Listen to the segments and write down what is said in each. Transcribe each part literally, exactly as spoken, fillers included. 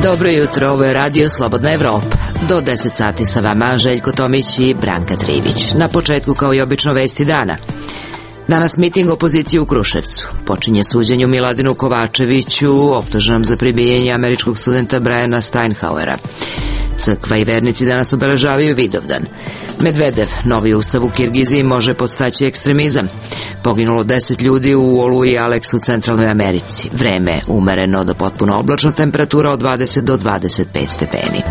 Dobro jutro, ovo je Radio Slobodna Evropa. Do deset sati sa vama Željko Tomić i Branka Trivić. Na početku, kao i obično, vesti dana. Danas miting opozicije u Kruševcu. Počinje suđenje Miladinu Kovačeviću, optuženom za pribijanje američkog studenta Briana Steinhauera. Crkva i vernici danas obeležavaju Vidovdan. Medvedev, novi ustav u Kirgiziji može podstaći ekstremizam. Poginulo deset ljudi u Oluji Aleks u Centralnoj Americi. Vreme umereno do potpuno oblačno, temperatura od dvadeset do dvadeset pet stepeni.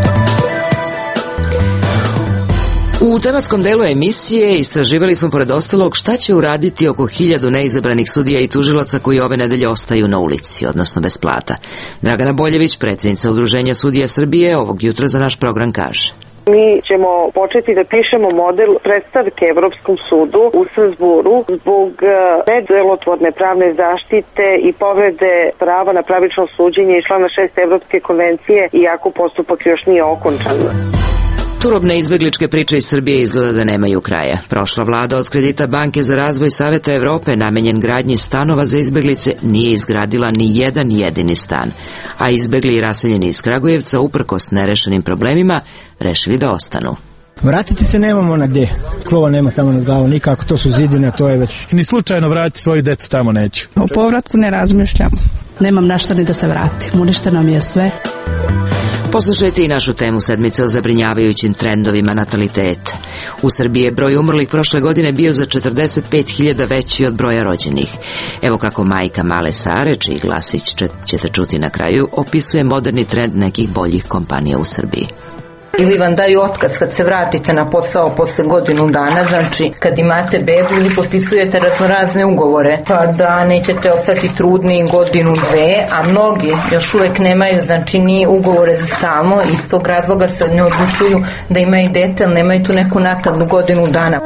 U tematskom delu emisije istraživali smo pored ostalog šta će uraditi oko hiljadu neizabranih sudija i tužilaca koji ove nedelje ostaju na ulici, odnosno bez plata. Dragana Boljević, predsjednica Udruženja sudija Srbije, ovog jutra za naš program kaže: Mi ćemo početi da pišemo model predstavke Evropskom sudu u Strazburu zbog nedelotvorne pravne zaštite i povrede prava na pravično suđenje iz člana šest Evropske konvencije, iako postupak još nije okončan. Turobne izbegličke priče iz Srbije izgleda da nemaju kraja. Prošla vlada od kredita Banke za razvoj Saveta Evrope namenjen gradnji stanova za izbeglice nije izgradila ni jedan jedini stan, a izbegli i raseljeni iz Kragujevca uprkos nerešenim problemima rešili da ostanu. Vratiti se nemamo na gdje. Krova nema tamo nad glavom nikako, to su zidine, to je već... Ni slučajno vratiti svoju decu tamo neću. O povratku ne razmišljam. Nemam našta ni da se vratim. Uništeno mi je sve. Poslušajte i našu temu sedmice o zabrinjavajućim trendovima nataliteta. U Srbiji je broj umrlih prošle godine bio za četrdeset pet hiljada veći od broja rođenih. Evo kako majka male Sare, čiji glasić ćete čuti na kraju, opisuje moderni trend nekih boljih kompanija u Srbiji. Ili vam daju otkaz kad se vratite na posao posle godinu dana, znači kad imate bebu ili potpisujete raznorazne ugovore, pa da nećete ostati trudni godinu, dve, a mnogi još uvek nemaju, znači ni ugovore za stalno, iz tog razloga se ne odlučuju da imaju dete, ali nemaju tu neku naknadnu godinu dana.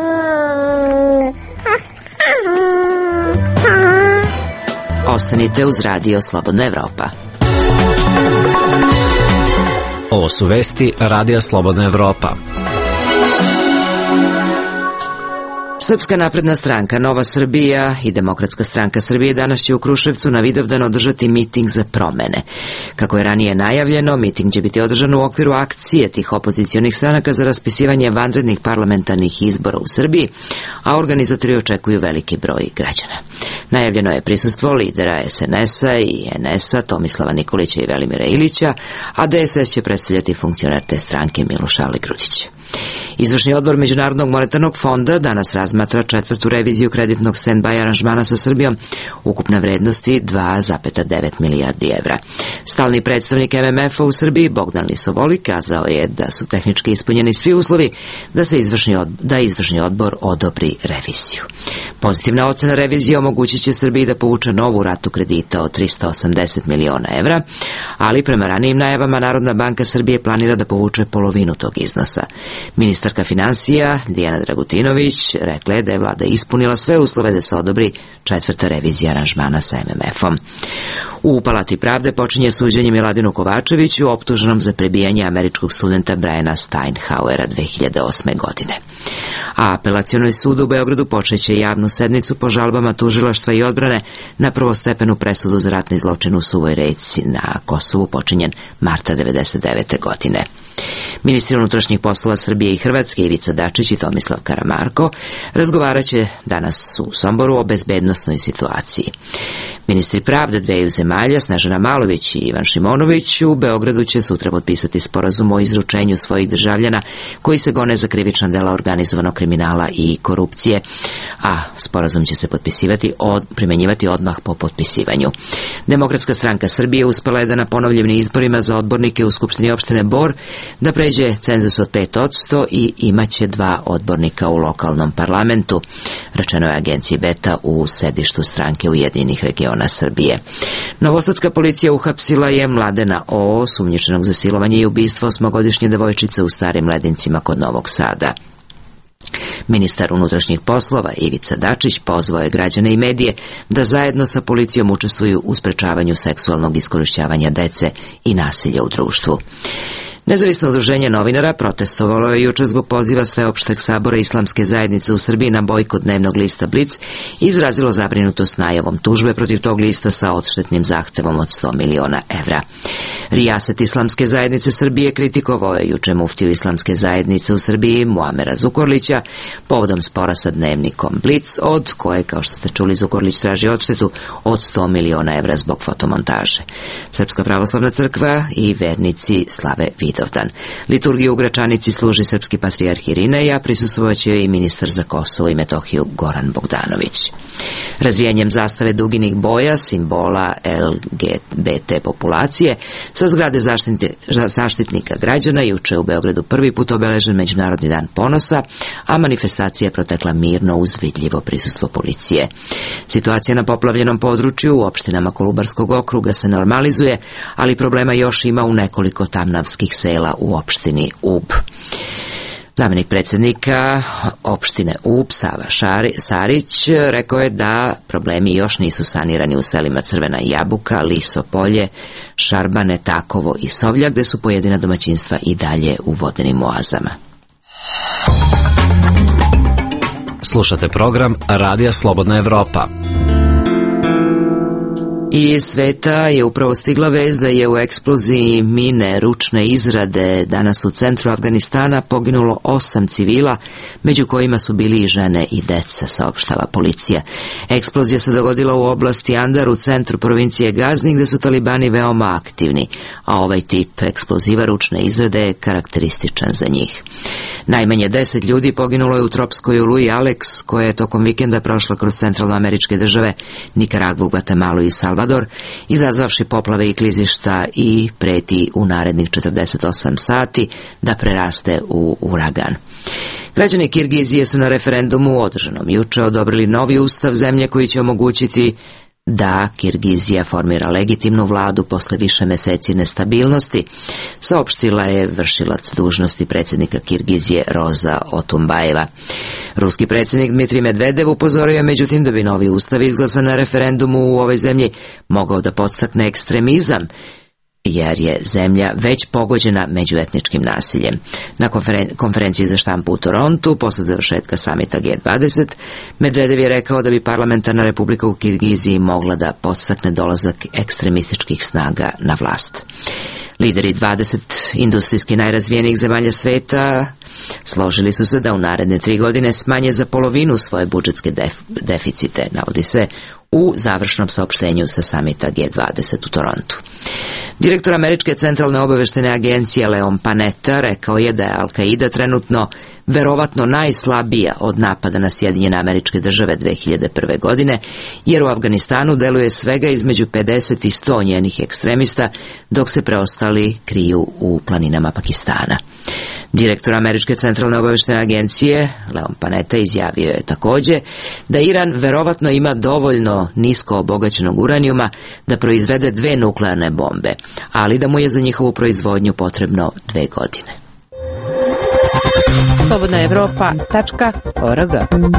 Ostanite uz Radio Slobodna Evropa. Ovo su vesti Radija Slobodna Evropa. Srpska napredna stranka, Nova Srbija i Demokratska stranka Srbije danas će u Kruševcu na Vidovdan održati miting za promene. Kako je ranije najavljeno, miting će biti održan u okviru akcije tih opozicionih stranaka za raspisivanje vanrednih parlamentarnih izbora u Srbiji, a organizatori očekuju veliki broj građana. Najavljeno je prisustvo lidera es en es-a i en es-a Tomislava Nikolića i Velimira Ilića, a de es es će predstavljati funkcioner te stranke Miloš Aligrudić. Izvršni odbor Međunarodnog monetarnog fonda danas razmatra četvrtu reviziju kreditnog stand-by aranžmana sa Srbijom, ukupna vrednosti dva zarez devet milijardi evra. Stalni predstavnik em em ef-a u Srbiji Bogdan Lisovoli kazao je da su tehnički ispunjeni svi uslovi da se izvršni odbor, da izvršni odbor odobri reviziju. Pozitivna ocena revizije omogućit će Srbiji da povuče novu ratu kredita od trista osamdeset miliona evra, ali prema ranijim najavama Narodna banka Srbije planira da povuče polovinu tog iznosa. Ministarka finansija Dijana Dragutinović rekla je da je vlada ispunila sve uslove da se odobri četvrta revizija aranžmana sa em em ef-om. U Palati pravde počinje suđenje Miladinu Kovačeviću, optuženom za prebijanje američkog studenta Briana Steinhauera dve hiljade osme. godine. A Apelacioni sud u Beogradu počeće javnu sednicu po žalbama tužilaštva i odbrane na prvostepenu presudu za ratni zločin u Suvoj Reci na Kosovu počinjen marta devedeset devete. godine. Ministri unutrašnjih poslova Srbije i Hrvatske Ivica Dačić i Tomislav Karamarko razgovarat će danas u Somboru o bezbednosnoj situaciji. Ministri pravde dveju zemalja, Snežana Malović i Ivan Šimonović, u Beogradu će sutra potpisati sporazum o izručenju svojih državljana koji se gone za krivična dela organizovanog kriminala i korupcije, a sporazum će se potpisivati od, primenjivati odmah po potpisivanju. Demokratska stranka Srbije uspela je da na ponovljenim izborima za odbornike u Skupštini opštine Bor da pređe cenzus od pet posto i imaće dva odbornika u lokalnom parlamentu, rečeno je agenciji Beta u sedištu stranke Ujedinjenih regiona Srbije. Novosadska policija uhapsila je Mladena O, osumnjičenog za silovanje i ubistvo osmogodišnje devojčice u Starim Ledincima kod Novog Sada. Ministar unutrašnjih poslova Ivica Dačić pozvao je građane i medije da zajedno sa policijom učestvuju u sprečavanju seksualnog iskorišćavanja dece i nasilja u društvu. Nezavisno udruženje novinara protestovalo je juče zbog poziva Sveopšteg sabora Islamske zajednice u Srbiji na bojkot dnevnog lista Blic i izrazilo zabrinutost najavom tužbe protiv tog lista sa odštetnim zahtevom od sto miliona evra. Rijaset Islamske zajednice Srbije kritikovao je juče muftiju Islamske zajednice u Srbiji Muamera Zukorlića povodom spora sa dnevnikom Blic, od koje, kao što ste čuli, Zukorlić traži odštetu od sto miliona evra zbog fotomontaže. Srpska pravoslavna crkva i vernici slave Vidovdan. Liturgiju u Gračanici služi srpski patrijarh Irinej, a prisustvovaće i ministar za Kosovo i Metohiju Goran Bogdanović. Razvijanjem zastave duginih boja, simbola L G B T populacije, sa zgrade zaštitnika građana juče u Beogradu prvi put obeležen Međunarodni dan ponosa, a manifestacija je protekla mirno uz vidljivo prisustvo policije. Situacija na poplavljenom području u opštinama Kolubarskog okruga se normalizuje, ali problema još ima u nekoliko tamnavskih sela u opštini Ub. Zamenik predsjednika opštine Ub, Sava Šari, Sarić, rekao je da problemi još nisu sanirani u selima Crvena Jabuka, Liso Polje, Šarbane, Takovo i Sovlja, gde su pojedina domaćinstva i dalje u vodenim oazama. Slušate program Radija Slobodna Evropa. Iz sveta je upravo stigla vest da je u eksploziji mine ručne izrade danas u centru Afganistana poginulo osam civila, među kojima su bili i žene i deca, saopštava policija. Eksplozija se dogodila u oblasti Andar u centru provincije Gazni, gde su talibani veoma aktivni, a ovaj tip eksploziva ručne izrade je karakterističan za njih. Najmanje deset ljudi poginulo je u tropskoj oluji Alex, koja je tokom vikenda prošla kroz centralnoameričke države Nikaragvu, Gvatemalu i Salvador, izazvavši poplave i klizišta i preti u narednih četrdeset osam sati da preraste u uragan. Građani Kirgizije su na referendumu održanom juče odobrili novi ustav zemlje koji će omogućiti da Kirgizija formira legitimnu vladu posle više meseci nestabilnosti, saopštila je vršilac dužnosti predsjednika Kirgizije Roza Otumbajeva. Ruski predsjednik Dmitrij Medvedev upozorio je međutim da bi novi ustav izglasan na referendumu u ovoj zemlji mogao da podstakne ekstremizam, jer je zemlja već pogođena međuetničkim nasiljem. Na konferen- konferenciji za štampu u Torontu, posle završetka samita G dvadeset, Medvedev je rekao da bi parlamentarna republika u Kirgiziji mogla da podstakne dolazak ekstremističkih snaga na vlast. Lideri dvadeset industrijski najrazvijenijih zemalja sveta složili su se da u naredne tri godine smanje za polovinu svoje budžetske def- deficite, navodi se u završnom saopštenju sa samita G dvadeset u Torontu. Direktor Američke centralne obaveštajne agencije Leon Panetta rekao je da je Al-Qaida trenutno verovatno najslabija od napada na Sjedinjene Američke Države dve hiljade prve. godine, jer u Afganistanu deluje svega između pedeset i sto njenih ekstremista, dok se preostali kriju u planinama Pakistana. Direktor Američke centralne obaveštajne agencije Leon Panetta izjavio je takođe da Iran verovatno ima dovoljno nisko obogaćenog uranijuma da proizvede dve nuklearne bombe, ali da mu je za njihovu proizvodnju potrebno dve godine. slobodna evropa tačka org.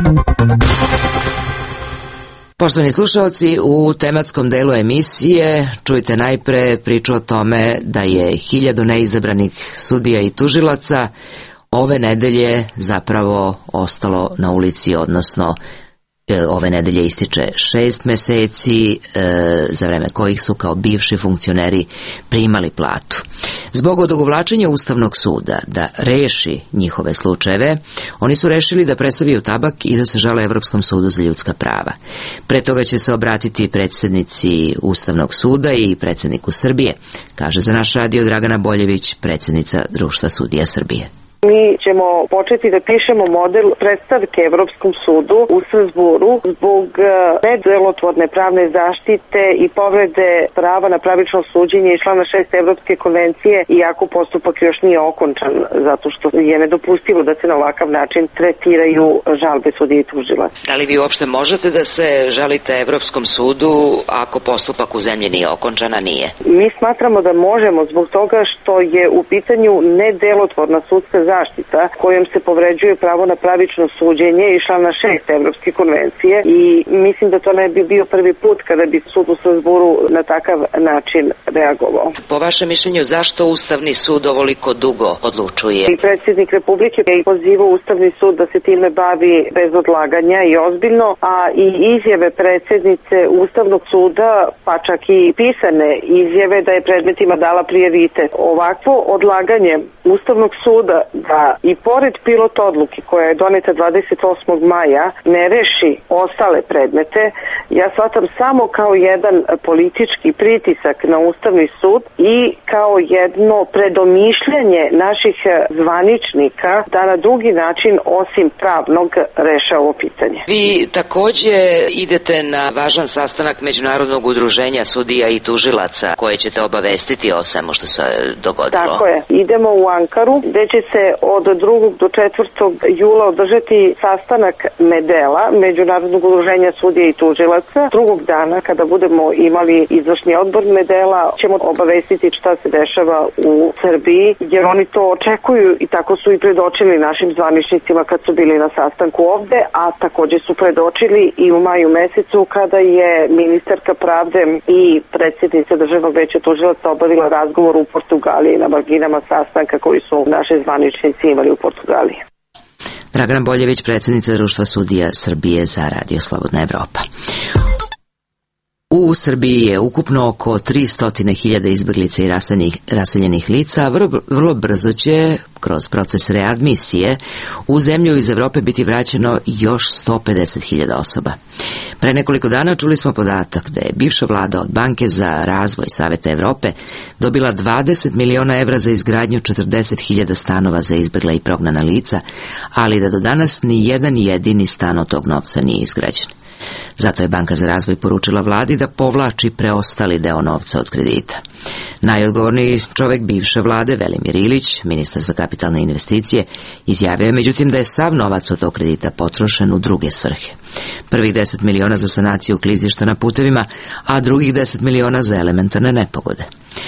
Poštovani slušalci, u tematskom delu emisije čujte najpre priču o tome da je hiljadu neizabranih sudija i tužilaca ove nedelje zapravo ostalo na ulici, odnosno ove nedelje ističe šest meseci e, za vreme kojih su kao bivši funkcioneri primali platu. Zbog odugovlačenja Ustavnog suda da reši njihove slučajeve, oni su rešili da presaviju tabak i da se žale Evropskom sudu za ljudska prava. Pre toga će se obratiti predsjednici Ustavnog suda i predsjedniku Srbije, kaže za naš radio Dragana Boljević, predsjednica Društva sudija Srbije. Mi ćemo početi da pišemo model predstavke Evropskom sudu u Strazburu zbog nedelotvorne pravne zaštite i povrede prava na pravično suđenje iz člana šest Evropske konvencije, iako postupak još nije okončan, zato što je nedopustivo da se na ovakav način tretiraju žalbe sudije i tužilaca. Da li vi uopšte možete da se žalite Evropskom sudu ako postupak u zemlji nije okončan, a nije? Mi smatramo da možemo zbog toga što je u pitanju nedelotvorna sudska zaštita kojom se povređuje pravo na pravično suđenje iz člana šest Evropske konvencije i mislim da to ne bi bio prvi put kada bi sud u Strasburu na takav način reagovao. Po vašem mišljenju, zašto Ustavni sud ovoliko dugo odlučuje? I predsjednik Republike je pozivao Ustavni sud da se time bavi bez odlaganja i ozbiljno, a i izjave predsjednice Ustavnog suda, pa čak i pisane izjave da je predmetima dala prijavite. Ovakvo odlaganje Ustavnog suda da i pored pilot odluke koja je doneta dvadeset osmog maja ne reši ostale predmete, ja shvatam samo kao jedan politički pritisak na Ustavni sud i kao jedno predomišljanje naših zvaničnika da na drugi način osim pravnog reša ovo pitanje. Vi takođe idete na važan sastanak Međunarodnog udruženja sudija i tužilaca koje ćete obavestiti o svemu što se dogodilo. Tako je. Idemo u Ankaru gde će se od drugog do četvrtog jula održati sastanak Medela, Međunarodnog udruženja sudija i tužilaca. Drugog dana kada budemo imali izvršni odbor Medela ćemo obavestiti šta se dešava u Srbiji jer oni to očekuju i tako su i predočili našim zvaničnicima kad su bili na sastanku ovde, a takođe su predočili i u maju mesecu kada je ministarka pravde i predsjednica Državnog veća tužilaca obavila razgovor u Portugaliji na marginama sastanka koji su naše zvaničnici imali u Portugaliji. Dragana Boljević, predsjednica Društva sudija Srbije za Radio Slobodna Evropa. U Srbiji je ukupno oko tristo hiljada izbeglica i raseljenih lica, vrlo brzo će kroz proces readmisije u zemlju iz Evrope biti vraćeno još sto pedeset hiljada osoba. Pre nekoliko dana čuli smo podatak da je bivša vlada od Banke za razvoj Saveta Evrope dobila dvadeset miliona evra za izgradnju četrdeset hiljada stanova za izbegla i prognana lica, ali da do danas ni jedan jedini stan od tog novca nije izgrađen. Zato je Banka za razvoj poručila vladi da povlači preostali deo novca od kredita. Najodgovorniji čovek bivše vlade, Velimir Ilić, ministar za kapitalne investicije, izjavio je međutim da je sav novac od tog kredita potrošen u druge svrhe. Prvih deset miliona za sanaciju klizišta na putevima, a drugih deset miliona za elementarne nepogode.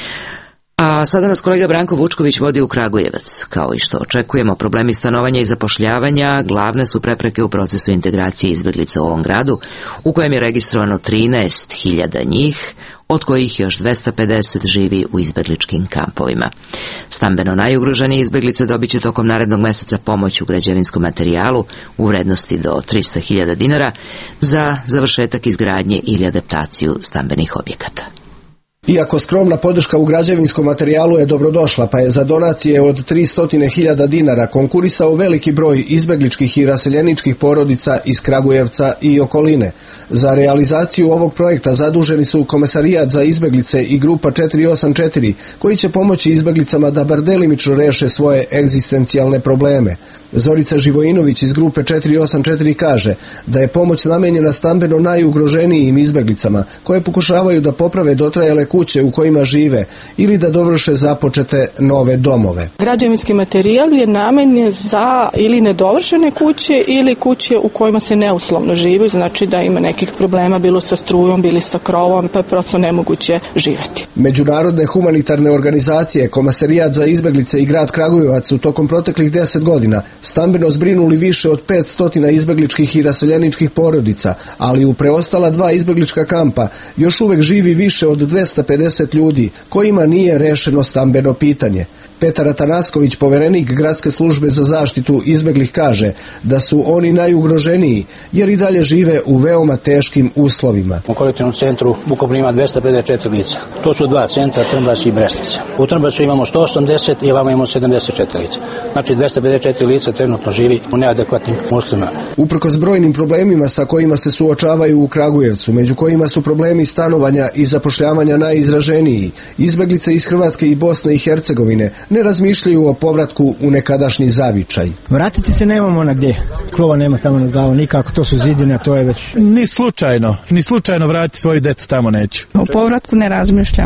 A sada nas kolega Branko Vučković vodi u Kragujevac. Kao i što očekujemo, problemi stanovanja i zapošljavanja glavne su prepreke u procesu integracije izbeglica u ovom gradu, u kojem je registrovano trinaest hiljada njih, od kojih još dvesta pedeset živi u izbegličkim kampovima. Stambeno najugroženije izbeglice dobit će tokom narednog meseca pomoć u građevinskom materijalu u vrednosti do trista hiljada dinara za završetak izgradnje ili adaptaciju stambenih objekata. Iako skromna podrška u građevinskom materijalu je dobrodošla, pa je za donacije od tristo hiljada dinara konkurisao veliki broj izbegličkih i raseljeničkih porodica iz Kragujevca i okoline. Za realizaciju ovog projekta zaduženi su Komesarijat za izbeglice i grupa četiri osam četiri, koji će pomoći izbeglicama da bar delimično reše svoje egzistencijalne probleme. Zorica Živojinović iz grupe četiri osam četiri kaže da je pomoć namenjena stambeno najugroženijim izbeglicama, koje pokušavaju da poprave dotrajale kuće u kojima žive ili da dovrše započete nove domove. Građevinski materijal je namenjen za ili nedovršene kuće ili kuće u kojima se neuslovno živi, znači da ima nekih problema bilo sa strujom, bili sa krovom, pa je prosto nemoguće živeti. Međunarodne humanitarne organizacije, Komesarijat za izbeglice i grad Kragujevac su tokom proteklih deset godina stambeno zbrinuli više od petsto izbegličkih i raseljeničkih porodica, ali u preostala dva izbeglička kampa još uvek živi više od dvesta pedeset ljudi kojima nije rešeno stambeno pitanje. Petar Atanasković, poverenik Gradske službe za zaštitu izbeglih, kaže da su oni najugroženiji jer i dalje žive u veoma teškim uslovima. U kolektivnom centru Bukobrin ima dvesta pedeset četiri lica. To su dva centra, Trnbac i Brestica. U Trnbacu imamo sto osamdeset i ovamo imamo sedamdeset četiri lica. Znači dvesta pedeset četiri lica trenutno živi u neadekvatnim uslovima. Uprkos brojnim problemima sa kojima se suočavaju u Kragujevcu, među kojima su problemi stanovanja i zapošljavanja najizraženiji, izbeglice iz Hrvatske i Bosne i Hercegovine ne razmišljaju o povratku u nekadašnji zavičaj. Vratiti se nemamo na gdje. Krova nema tamo na glavu nikako, to su zidine, to je već... Ni slučajno, ni slučajno vratiti svoju decu tamo neću. O povratku ne razmišljamo.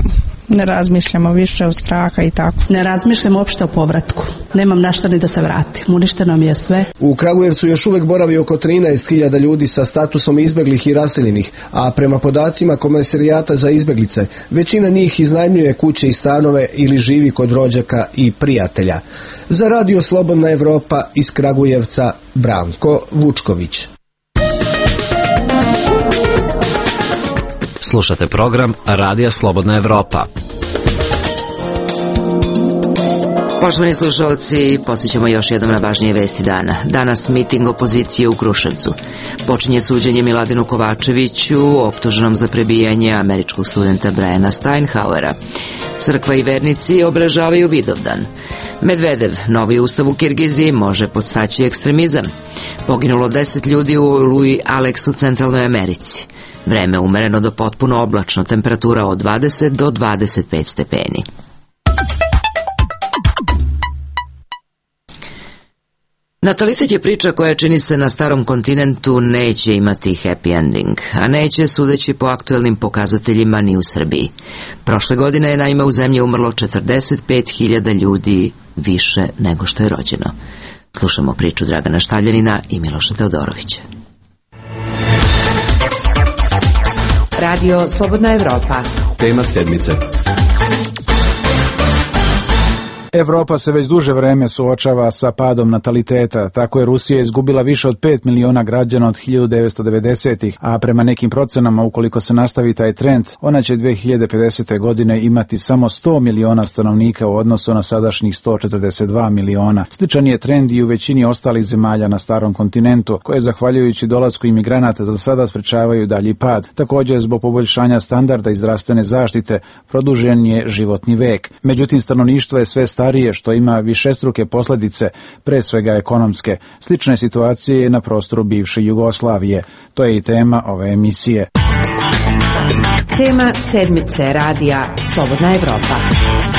Ne razmišljamo više o straha i tako. Ne razmišljam uopšte o povratku. Nemam na šta ni da se vratim. Uništeno mi je sve. U Kragujevcu još uvek boravi oko trinaest hiljada ljudi sa statusom izbeglih i raseljenih, a prema podacima Komesarijata za izbeglice, većina njih iznajmljuje kuće i stanove ili živi kod rođaka i prijatelja. Za Radio Slobodna Evropa iz Kragujevca, Branko Vučković. Slušate program Radija Slobodna Evropa. Poštovani slušalci, podsjećamo još jednom na važnije vesti dana. Danas miting opozicije u Kruševcu. Počinje suđenje Miladinu Kovačeviću, optuženom za prebijanje američkog studenta Briana Steinhauera. Crkva i vernici obeležavaju Vidovdan. Medvedev, novi ustav u Kirgiziji, može podstaći ekstremizam. Poginulo deset ljudi u oluji Alex u Centralnoj Americi. Vreme umereno do potpuno oblačno, temperatura od dvadeset do dvadeset pet stepeni. Natalitet je priča koja, čini se, na starom kontinentu neće imati happy ending, a neće, sudeći po aktuelnim pokazateljima, ni u Srbiji. Prošle godine je naime u zemlji umrlo četrdeset pet hiljada ljudi više nego što je rođeno. Slušamo priču Dragana Štaljanina i Miloša Teodorovića. Radio Slobodna Evropa. Tema sedmice. Evropa se već duže vreme suočava sa padom nataliteta. Tako je Rusija izgubila više od pet miliona građana od hiljadu devetsto devedesetih, a prema nekim procenama, ukoliko se nastavi taj trend, ona će dve hiljade pedesete. godine imati samo sto miliona stanovnika u odnosu na sadašnjih sto četrdeset dva miliona. Sličan je trend i u većini ostalih zemalja na starom kontinentu, koje zahvaljujući dolasku imigranata za sada sprečavaju dalji pad. Također, zbog poboljšanja standarda i zdravstvene zaštite, produžen je životni vek. Međutim, stanovništvo je sve starije, što ima višestruke posljedice, pre svega ekonomske. Slične situacije je na prostoru bivše Jugoslavije. To je i tema ove emisije. Tema sedmice Radija Slobodna Evropa.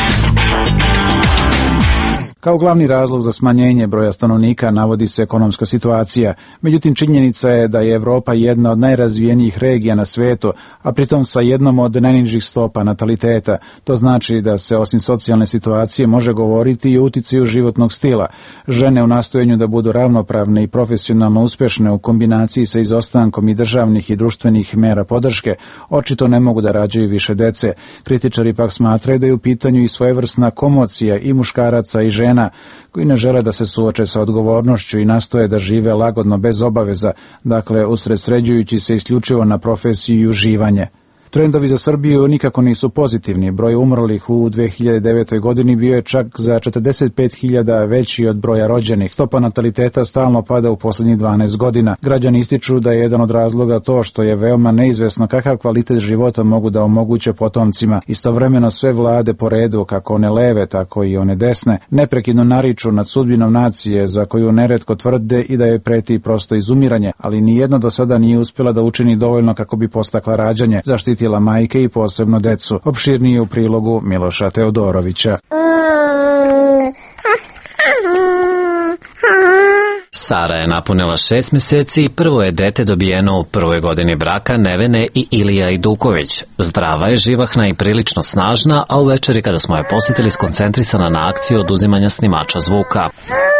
Kao glavni razlog za smanjenje broja stanovnika navodi se ekonomska situacija. Međutim, činjenica je da je Evropa jedna od najrazvijenijih regija na svijetu, a pritom sa jednom od najnižih stopa nataliteta. To znači da se osim socijalne situacije može govoriti i o uticaju životnog stila. Žene u nastojenju da budu ravnopravne i profesionalno uspješne u kombinaciji sa izostankom i državnih i društvenih mera podrške očito ne mogu da rađaju više dece. Kritičari pak smatraju da je u pitanju i svojevrsna komocija i muškaraca i žena koji ne žele da se suoče sa odgovornošću i nastoje da žive lagodno bez obaveza, dakle usredsređujući se isključivo na profesiju i uživanje. Trendovi za Srbiju nikako nisu pozitivni. Broj umrlih u dve hiljade devetoj. godini bio je čak za četrdeset pet hiljada veći od broja rođenih. Stopa nataliteta stalno pada u posljednjih dvanaest godina. Građani ističu da je jedan od razloga to što je veoma neizvesno kakav kvalitet života mogu da omoguće potomcima. Istovremeno sve vlade po redu, kako one leve, tako i one desne, neprekidno nariču nad sudbinom nacije za koju neretko tvrde i da je preti prosto izumiranje, ali nijedno do sada nije uspjela da učini dovoljno kako bi postakla rađanje, zaštitila majke i posebno decu. Opširnije u prilogu Miloša Teodorovića. Sara je napunila šest mjeseci i prvo je dete dobijeno u prvoj godini braka Nevene i Ilija Iduković. Zdrava je, živahna i prilično snažna, a u večeri kada smo je posjetili skoncentrisana na akciju oduzimanja snimača zvuka.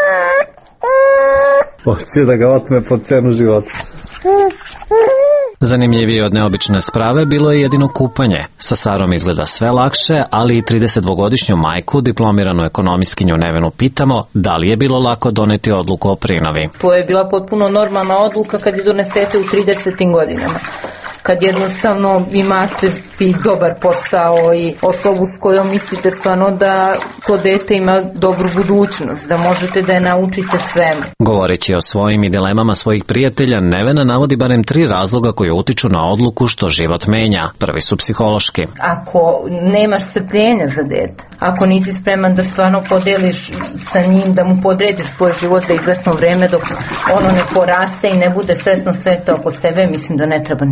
Hoće da ga otme po cenu života. Zanimljivije od neobične sprave bilo je jedino kupanje. Sa Sarom izgleda sve lakše, ali i tridesetdvogodišnju majku, diplomiranu ekonomistkinju Nevenu, pitamo da li je bilo lako doneti odluku o prinovi. To je bila potpuno normalna odluka kad je donesete u tridesetim godinama. Kad jednostavno imate i dobar posao i osobu s kojom mislite stvarno da to dete ima dobru budućnost, da možete da je naučite svemu. Govoreći o svojim i dilemama svojih prijatelja, Nevena navodi barem tri razloga koji utiču na odluku što život menja. Prvi su psihološki. Ako nemaš strpljenja za dete, ako nisi spreman da stvarno podeliš sa njim, da mu podrediš svoj život za izvesno vreme dok ono ne poraste i ne bude svesno sveta oko sebe, mislim da ne treba ni da ga ima.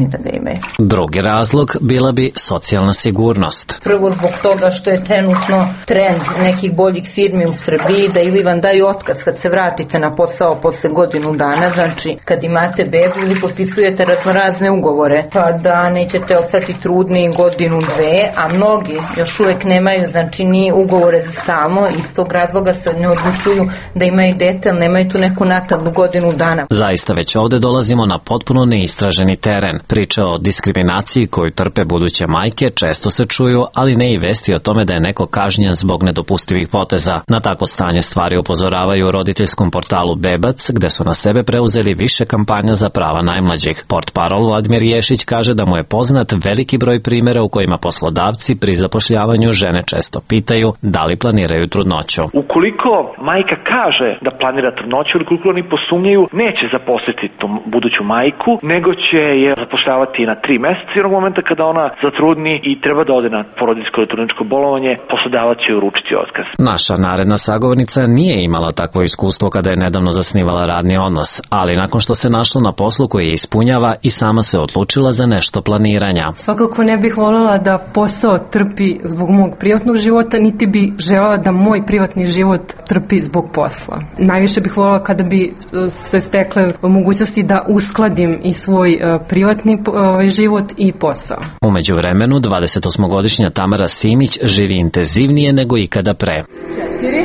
razume. Drugi razlog bila bi socijalna sigurnost. Prvo zbog toga što je trenutno trend nekih boljih firmi u Srbiji da ili vam daju otkaz kad se vratite na posao posle godinu dana, znači kad imate bebu ili potpisujete raznorazne ugovore, pa da nećete ostati trudni godinu, dve, a mnogi još uvek nemaju, znači ni ugovore za stalno, iz tog razloga se ne odlučuju da imaju dete, ali nemaju tu neku naknadnu godinu dana. Zaista već ovde dolazimo na potpuno neistraženi teren. Priče o diskriminaciji koju trpe buduće majke često se čuju, ali ne i vesti o tome da je neko kažnjen zbog nedopustivih poteza. Na tako stanje stvari upozoravaju u roditeljskom portalu Bebac, gde su na sebe preuzeli više kampanja za prava najmlađih. Portparol Vladimir Ješić kaže da mu je poznat veliki broj primjera u kojima poslodavci pri zapošljavanju žene često pitaju da li planiraju trudnoću. Ukoliko majka kaže da planira trudnoću, ili ukoliko oni posumnjaju, neće zaposliti tu buduću majku, nego će je zapošljavati na tri meseca i onog momenta kada ona zatrudni i treba da ode na porodiljsko ili trudničko bolovanje, poslodavac će uručiti otkaz. Naša naredna sagovornica nije imala takvo iskustvo kada je nedavno zasnivala radni odnos, ali nakon što se našla na poslu koji je ispunjava i sama se odlučila za nešto planiranja. Svakako ne bih voljela da posao trpi zbog mog privatnog života, niti bi želela da moj privatni život trpi zbog posla. Najviše bih voljela kada bi se stekle mogućnosti da uskladim i svoj privatni život i posao. U međuvremenu, dvadesetosmogodišnja Tamara Simić živi intenzivnije nego ikada pre. Četiri.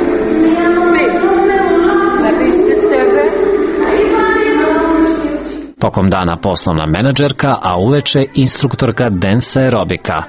Tokom dana poslovna menadžerka, a uveče instruktorka dance aerobika.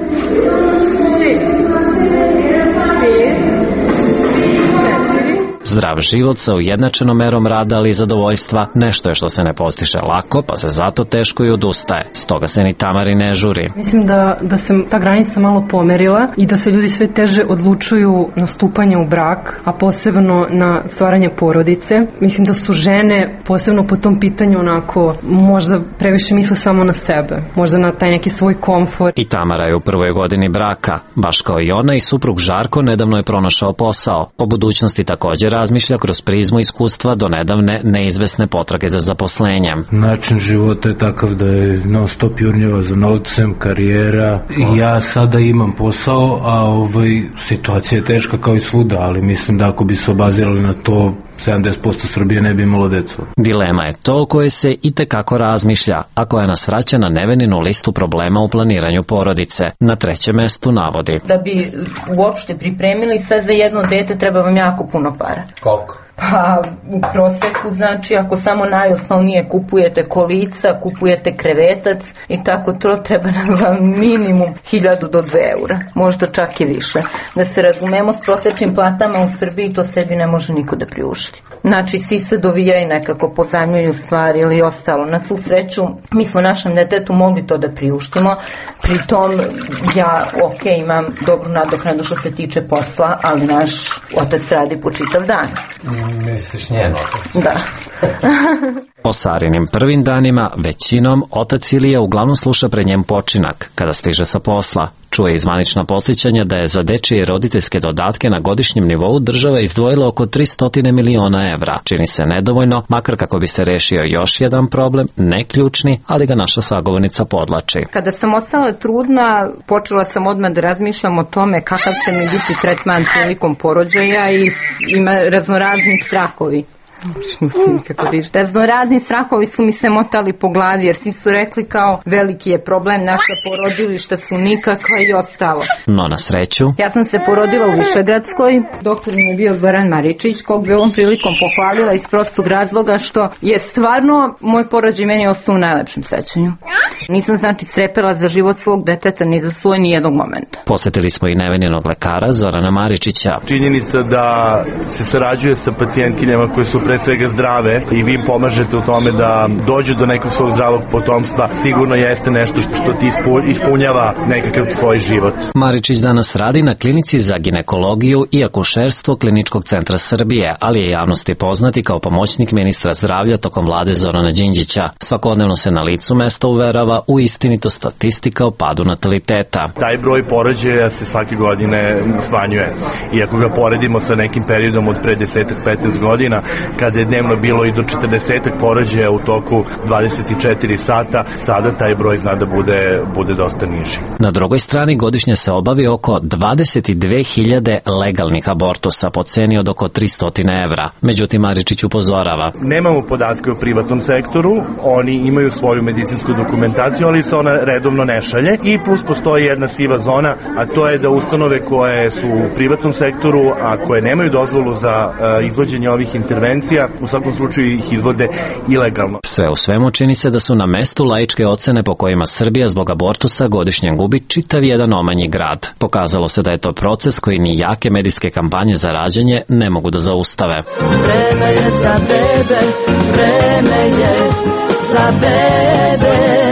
Zdrav život sa ujednačenom merom rada, ali i zadovoljstva, nešto je što se ne postiže lako, pa se zato teško i odustaje. Stoga se ni Tamari ne žuri. Mislim da, da se ta granica malo pomerila i da se ljudi sve teže odlučuju na stupanje u brak, a posebno na stvaranje porodice. Mislim da su žene, posebno po tom pitanju, onako, možda previše misle samo na sebe, možda na taj neki svoj komfor. I Tamara je u prvoj godini braka. Baš kao i ona, i suprug Žarko nedavno je pronašao posao. O budućnosti također razmišlja kroz prizmu iskustva do nedavne neizvesne potrage za zaposlenjem. Način života je takav da je non stop jurnjava za novcem, karijera. Ja sada imam posao, a ovaj, situacija je teška kao i svuda, ali mislim da ako bi se obazirali na to, sedamdeset posto Srbije ne bi imalo decu. Dilema je to o kojoj se itekako razmišlja, a koja nas vraća na Neveninu listu problema u planiranju porodice. Na trećem mestu navodi: da bi uopšte pripremili sve za jedno dete treba vam jako puno para. Koliko? Pa u proseku, znači ako samo najosnovnije kupujete kolica, kupujete krevetac i tako, to treba nam minimum hiljadu do dve eura, možda čak i više. Da se razumemo, s prosečnim platama u Srbiji to sebi ne može niko da priušti. Znači svi se dovijaju nekako, pozajmljuju stvari ili ostalo. Na svu sreću mi smo našem detetu mogli to da priuštimo, pritom ja ok, imam dobru nadoknadu što se tiče posla, ali naš otac radi po čitav dan. Misliš njen otac? Da. O Sarinim prvim danima većinom otac Ilija uglavnom sluša pred njem počinak kada stiže sa posla. Čuje izvanična podsjećanja da je za dečije roditeljske dodatke na godišnjem nivou država izdvojila oko tristo miliona evra. Čini se nedovoljno, makar kako bi se rešio još jedan problem, ne ključni, ali ga naša sagovornica podlači. Kada sam ostala trudna, počela sam odmah da razmišljam o tome kakav će mi biti tretman prilikom porođaja i ima raznorazni strahovi. Raznorazni strahovi su mi se motali po glavi, jer svi su rekli kao veliki je problem, naša porodilišta su nikakva i ostalo. No na sreću, ja sam se porodila u Višegradskoj, doktor mi je bio Zoran Maričić, kog bi ovom prilikom pohvalila iz prostog razloga što je stvarno moj porođaj meni ostao u najlepšem sećanju. Nisam znači strepela za život svog deteta ni za svoj ni jednog momenta. Posetili smo i Neveninog lekara Zorana Maričića. Činjenica da se sarađuje sa pacijentkinjama koje su pre svega zdrave i vi pomažete u tome da dođu do nekog svog zdravog potomstva, sigurno jeste nešto što ti ispunjava nekakav tvoj život. Maričić danas radi na klinici za ginekologiju i akušerstvo Kliničkog centra Srbije, ali je javnosti poznati kao pomoćnik ministra zdravlja tokom vlade Zorana Đinđića. Svakodnevno se na licu mesta uverava u istinito statistika o padu nataliteta. Taj broj porođaja se svake godine smanjuje. I ako ga poredimo sa nekim periodom od pre deset do petnaest godina, kada je dnevno bilo i do četrdesetak porođaja u toku dvadeset četiri sata, sada taj broj zna da bude, bude dosta niži. Na drugoj strani godišnje se obavi oko dvadeset dve hiljade legalnih abortusa po ceni od oko tristo evra. Međutim, Maričić upozorava. Nemamo podatke o privatnom sektoru, oni imaju svoju medicinsku dokumentaciju, ali se ona redovno ne šalje i plus postoji jedna siva zona, a to je da ustanove koje su u privatnom sektoru, a koje nemaju dozvolu za uh, izvođenje ovih intervencija, u svakom slučaju ih izvode ilegalno. Sve u svemu čini se da su na mestu laičke ocene po kojima Srbija zbog abortusa godišnje gubi čitav jedan omanji grad. Pokazalo se da je to proces koji ni jake medijske kampanje za rađanje ne mogu da zaustave. Vreme je za bebe, vreme je za bebe.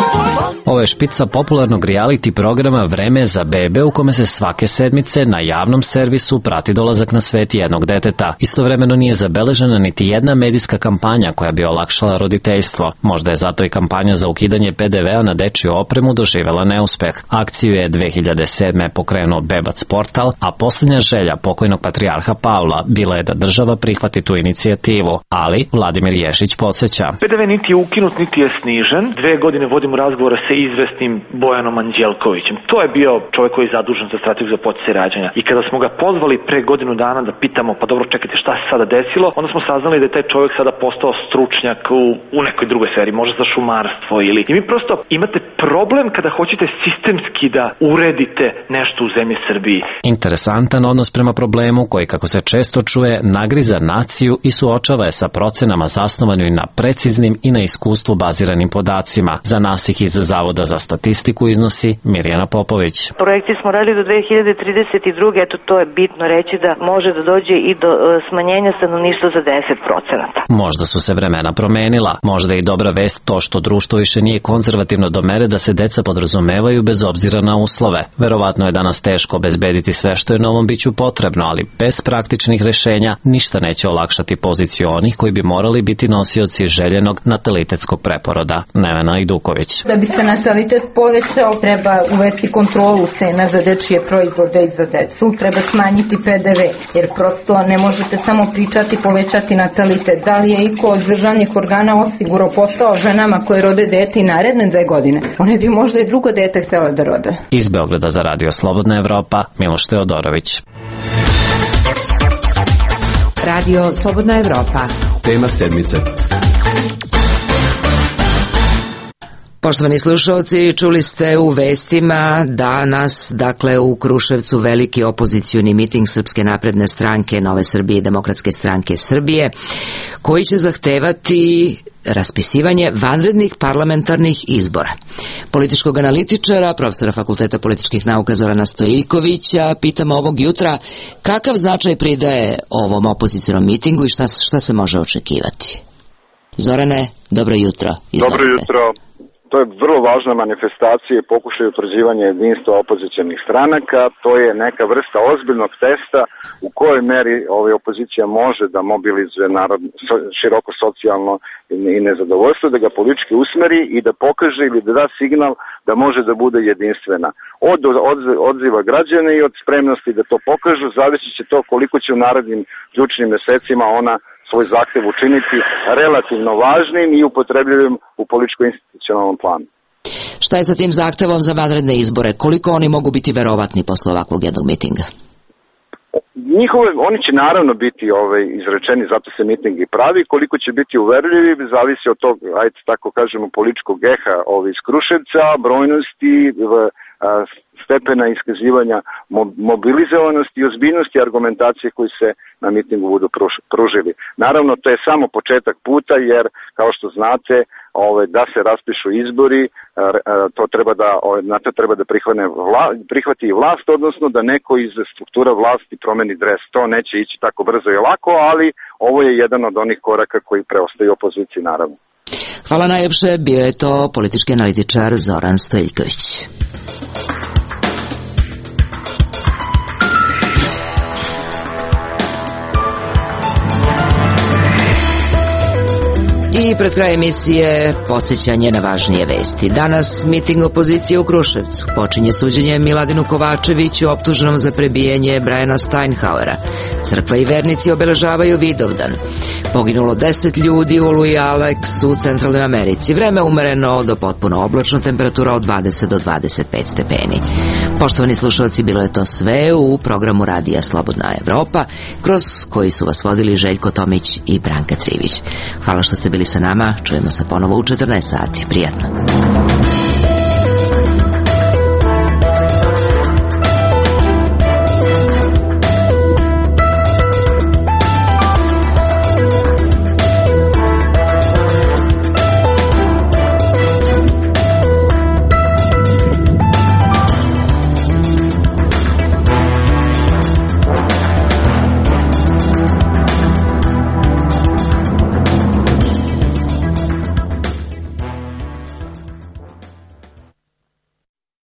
Ovo je špica popularnog reality programa Vreme za bebe, u kome se svake sedmice na javnom servisu prati dolazak na svet jednog deteta. Istovremeno nije zabeležena niti jedna medijska kampanja koja bi olakšala roditeljstvo. Možda je zato i kampanja za ukidanje pe de vea na dečju opremu doživela neuspeh. Akciju je dve hiljade sedme pokrenuo Bebac portal, a posljednja želja pokojnog patrijarha Pavla bila je da država prihvati tu inicijativu. Ali Vladimir Ješić podsjeća. pe de ve niti je ukinut, niti je snižen. Dve godine vodimo razgovore sa izvesnim Bojanom Anđelkovićem. To je bio čovjek koji je zadužen za strategiju za podsticaj rađanja. I kada smo ga pozvali pre godinu dana da pitamo, pa dobro, čekajte, šta se sada desilo, onda smo saznali da je taj čovjek sada postao stručnjak u, u nekoj drugoj sferi, možda za šumarstvo ili... I mi prosto imate problem kada hoćete sistemski da uredite nešto u zemlji Srbiji. Interesantan odnos prema problemu koji, kako se često čuje, nagriza naciju i suočava je sa procenama zasnovanim na preciznim i na iskustvu baziranim podacima. Za nas ih iz Zavoda za statistiku iznosi Mirjana Popović. Projekcije smo radili do dve hiljade trideset druge. Eto, to je bitno reći da može da dođe i do smanjenja stanovništva za deset procenata. Možda su se vremena promenila. Možda je i dobra vest to što društvo više nije konzervativno do mere da se deca podrazumevaju bez obzira na uslove. Verovatno je danas teško obezbediti sve što je novom biću potrebno, ali bez praktičnih rešenja ništa neće olakšati poziciju onih koji bi morali biti nosioci željenog natalitetskog preporoda. Nevena Ajduković. Da bi se natalitet povećao, treba uvesti kontrolu cena za dečije proizvode i za decu, treba smanjiti pe de ve, jer prosto ne možete samo pričati povećati natalitet. Da li je iko od državnih organa osigurao posao ženama koje rode dete i naredne dve godine? One bi možda i drugo dete htjela da rode. Iz Beograda za Radio Slobodna Evropa, Miloš Teodorović. Radio Slobodna Evropa. Tema sedmice. Poštovani slušalci, čuli ste u vestima danas, dakle u Kruševcu, veliki opozicioni miting Srpske napredne stranke, Nove Srbije i Demokratske stranke Srbije, koji će zahtevati raspisivanje vanrednih parlamentarnih izbora. Političkog analitičara, profesora Fakulteta političkih nauka Zorana Stojiljkovića, pitamo ovog jutra kakav značaj pridaje ovom opozicionom mitingu i šta, šta se može očekivati. Zorane, dobro jutro. Izvolite. Dobro jutro. To je vrlo važna manifestacija i pokušaj utvrđivanja jedinstva opozicionih stranaka. To je neka vrsta ozbiljnog testa u kojoj meri ova opozicija može da mobilizuje narod, široko socijalno i nezadovoljstvo, da ga politički usmeri i da pokaže ili da da signal da može da bude jedinstvena. Od odziva građana i od spremnosti da to pokažu, zavisit će to koliko će u narednim ključnim mesecima ona svoj zahtev učiniti relativno važnim i upotrebljivim u političko-institucionalnom planu. Šta je sa tim zahtevom za vanredne izbore? Koliko oni mogu biti verovatni posle ovakvog jednog mitinga? Njihove, oni će naravno biti ovaj, izrečeni, zato se miting i pravi. Koliko će biti uverljivi, zavisi od tog, ajde tako kažemo, političkog geha ovaj, iz Kruševca, brojnosti, v, a, stepena iskazivanja mobilizovanosti i ozbiljnosti argumentacije koji se na mitingu budu pružili. Naravno, to je samo početak puta, jer, kao što znate, ove, da se raspišu izbori, to treba da, na to treba da prihvane vla, prihvati i vlast, odnosno da neko iz struktura vlasti promeni dres. To neće ići tako brzo i lako, ali ovo je jedan od onih koraka koji preostaju opoziciji, naravno. Hvala najljepše, bio je to politički analitičar Zoran Stojiljković. I pred kraj emisije podsjećanje na važnije vesti. Danas miting opozicije u Kruševcu. Počinje suđenje Miladinu Kovačeviću optuženom za prebijanje Briana Steinhauera. Crkva i vernici obeležavaju Vidovdan. Poginulo deset ljudi u Oluji Alex u Centralnoj Americi. Vreme umereno do potpuno oblačno, temperatura od dvadeset do dvadeset pet stepeni. Poštovani slušalci, bilo je to sve u programu Radija Slobodna Evropa, kroz koji su vas vodili Željko Tomić i Branka Trivić. Hvala što ste bili sa nama, čujemo se ponovo u četrnaest sati. Prijatno.